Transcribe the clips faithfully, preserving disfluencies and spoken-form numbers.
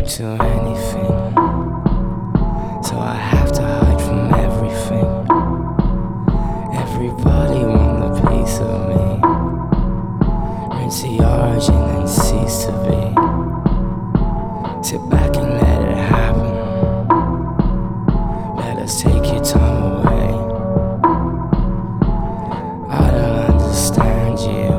to anything, so I have to hide from everything. Everybody want a piece of me. Rinse the origin and cease to be. Sit back and let it happen. Let us take your time away. I don't understand you.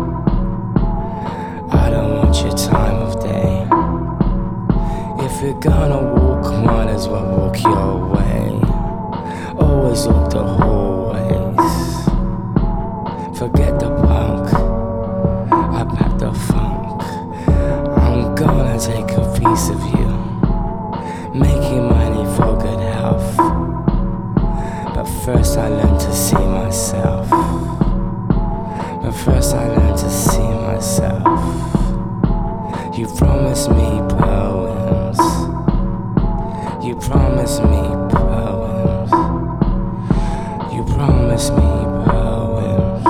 I don't want your time of day. If you're gonna walk, might as well walk your way. Always walk the hallways. Forget the punk, I pack the funk. I'm gonna take a piece of you, making money for good health. But first I learned to see myself. But first I learned to see myself. You promised me poems. You promised me poems. You promised me poems.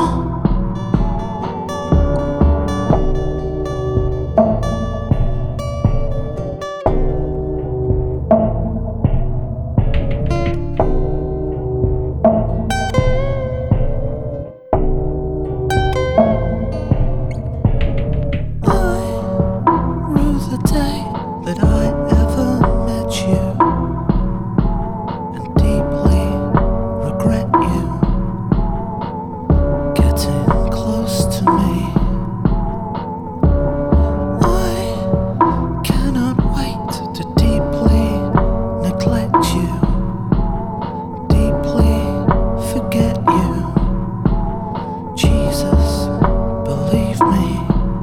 The day that I ever met you, and deeply regret you getting close to me. I cannot wait to deeply neglect you, deeply forget you. Jesus, believe me.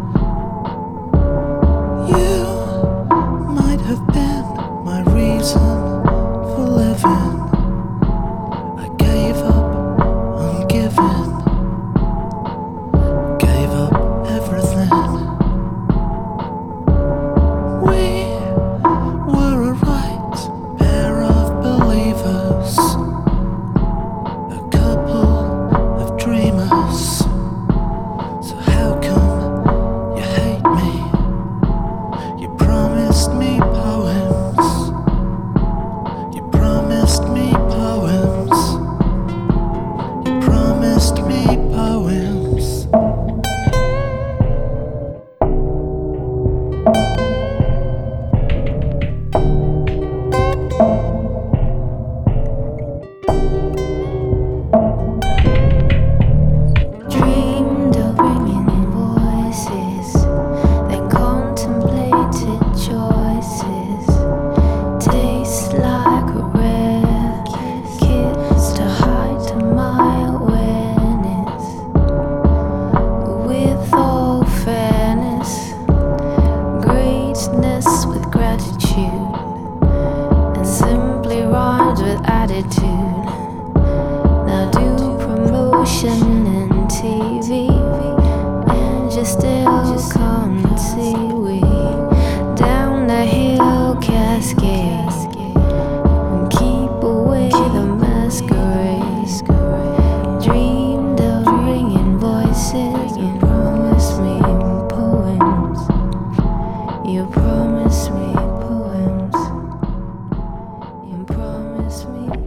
You might have been my reason for living. I gave up on giving, gave up everything. We were a right pair of believers, a couple of dreamers. So how come you hate me? You promised me poems. You promised me poems. You promised me poems. Dreamed of ringing voices, then contemplated choices. Tastes like a rare kiss to hide my awareness. With all fairness, greatness with gratitude, and simply rhymes with attitude. Now do promotion and T V, and you still can't see we down the hill cascade, and keep away the masquerade. Dreamed of ringing voices. You promised me poems. You promised me poems. You promised me